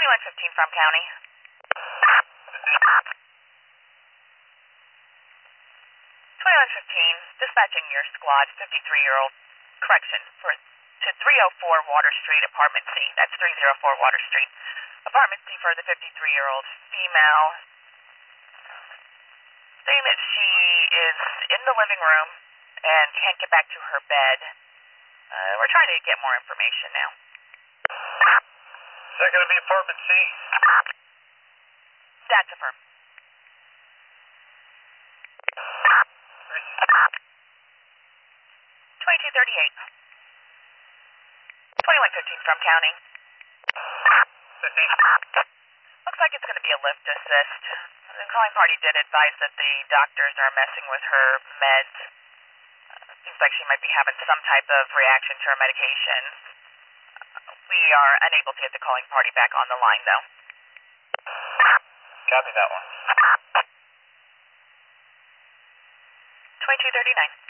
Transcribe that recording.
2115 from county. 2115, dispatching your squad, 53-year-old, correction, to 304 Water Street, Apartment C. That's 304 Water Street. Apartment C for the 53-year-old female, saying that she is in the living room and can't get back to her bed. We're trying to get more information now. Is that going to be Apartment C? That's affirmed. 2238. 2115 from county. 15. Looks like it's going to be a lift assist. The calling party did advise that the doctors are messing with her meds. Seems like she might be having some type of reaction to her medication. We are unable to get the calling party back on the line, though. Copy that one. 2239.